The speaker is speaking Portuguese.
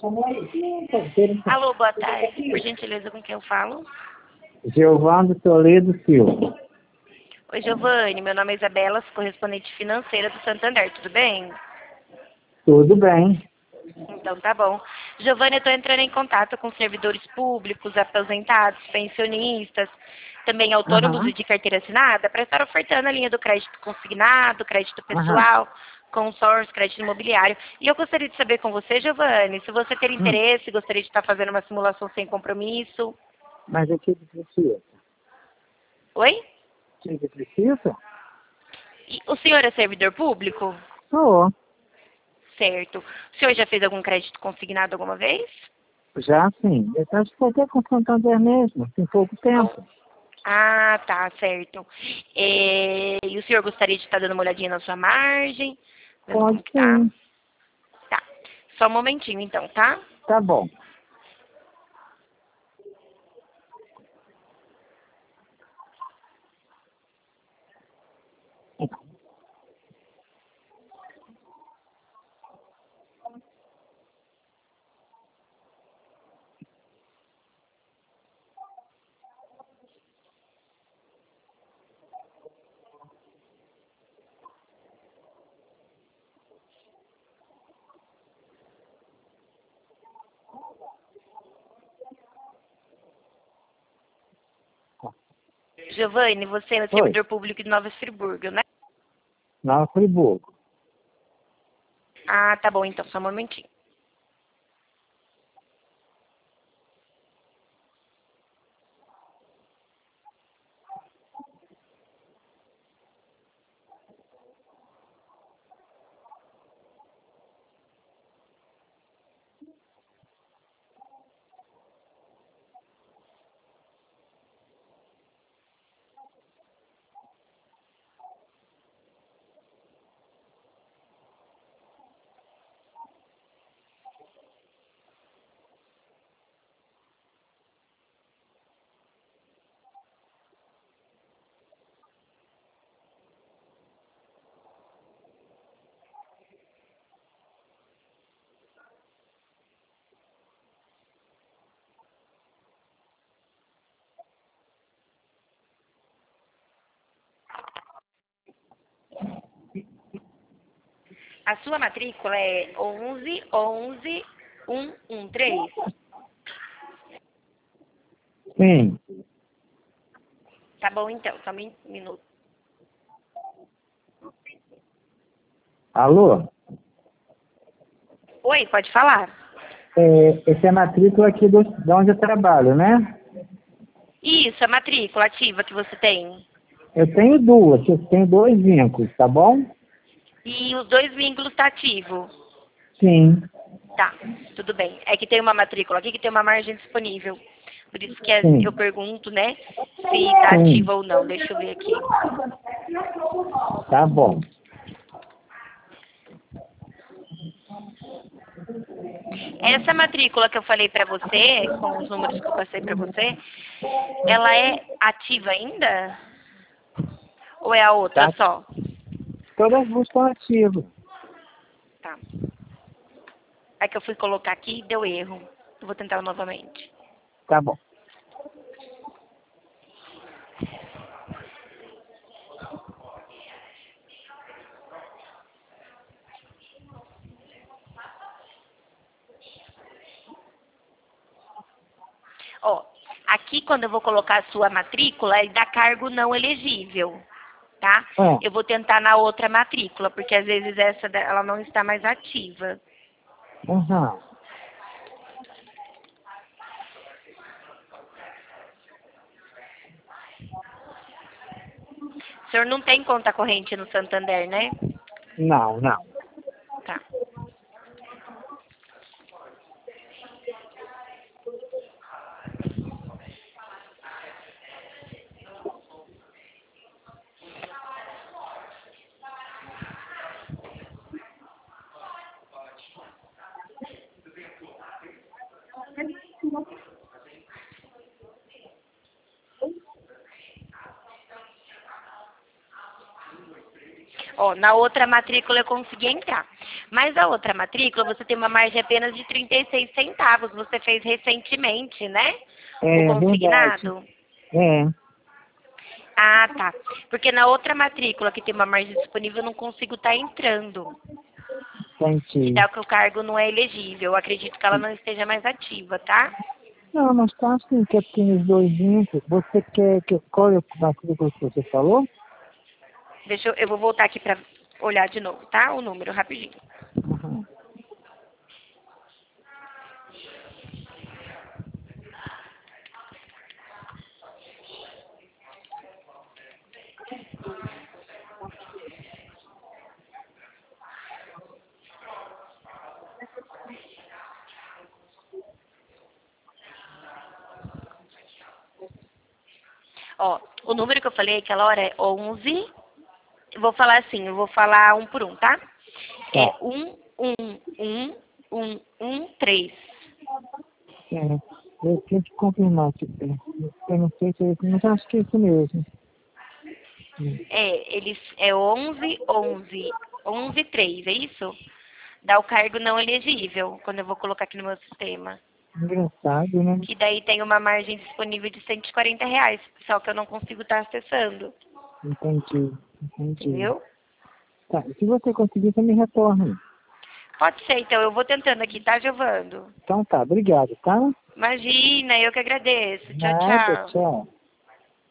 Alô, boa tarde. Por gentileza, com quem eu falo? Giovanni Toledo Silva. Oi, Giovanni. Meu nome é Isabela, sou correspondente financeira do Santander. Tudo bem? Tudo bem. Então, tá bom. Giovanni, eu estou entrando em contato com servidores públicos, aposentados, pensionistas, também autônomos Aham, e de carteira assinada, para estar ofertando a linha do crédito consignado, crédito aham. pessoal, consórcio, crédito imobiliário. E eu gostaria de saber com você, Giovanni, se você ter Hum, interesse, gostaria de estar fazendo uma simulação sem compromisso. Mas o que precisa? Oi? O que precisa? E o senhor é servidor público? Sou. Certo. O senhor já fez algum crédito consignado alguma vez? Já sim. Eu acho que até com Santander mesmo, tem pouco tempo. Ah, tá, certo. E o senhor gostaria de estar dando uma olhadinha na sua margem? Vendo Pode como que tá? sim. Tá. Só um momentinho, então, tá? Tá bom. Giovanni, você é Oi. servidor público de Nova Friburgo, né? Nova Friburgo. Ah, tá bom, então, só um momentinho. A sua matrícula é 11 113. Sim. Tá bom, então, só um minuto. Alô? Oi, pode falar? Essa é a matrícula aqui de onde eu trabalho, né? Isso, a matrícula ativa que você tem. Eu tenho duas, eu tenho dois vínculos, tá bom? E os dois vínculos tá ativo. Sim. Tá, tudo bem. É que tem uma matrícula aqui que tem uma margem disponível. Por isso que eu Sim. pergunto, né, se tá Sim. ativa ou não. Deixa eu ver aqui. Tá bom. Essa matrícula que eu falei pra você, com os números que eu passei pra você, ela é ativa ainda? Ou é a outra Tá? só? Todas as duas estão ativas. Tá. É que eu fui colocar aqui e deu erro. Eu vou tentar novamente. Tá bom. Ó, aqui quando eu vou colocar a sua matrícula, ele dá cargo não elegível, tá? Ah, Eu vou tentar na outra matrícula, porque às vezes ela não está mais ativa. aham. O senhor não tem conta corrente no Santander, né? Não, não. Tá. Ó, na outra matrícula eu consegui entrar. Mas a outra matrícula você tem uma margem apenas de 36 centavos. Você fez recentemente, né? O É verdade. consignado. É, Ah, tá. Porque na outra matrícula que tem uma margem disponível eu não consigo estar entrando. Que entendi. dá que o cargo não é elegível. Eu acredito que ela não esteja mais ativa, tá? Não, mas tá assim, que tem os dois juntos. Você quer que qual é a matrícula que você falou? Eu vou voltar aqui pra olhar de novo, tá? O número, rapidinho. Uhum. Ó, o número que eu falei aquela hora é 11. Eu vou falar assim, eu vou falar um por um, tá? É Tá. 11113. É, eu tenho que confirmar se tem. Eu não sei se é isso, mas acho que é isso mesmo. É 111113, é isso? Dá o cargo não elegível, quando eu vou colocar aqui no meu sistema. Engraçado, né? Que daí tem uma margem disponível de R$ 140, só que eu não consigo estar acessando. Entendi, entendi. Entendeu? Tá, e se você conseguir, você me retorna. Pode ser, então. Eu vou tentando aqui, tá, Giovando? Então tá, obrigado, tá? Imagina, eu que agradeço. Tchau, Nada, tchau. tchau.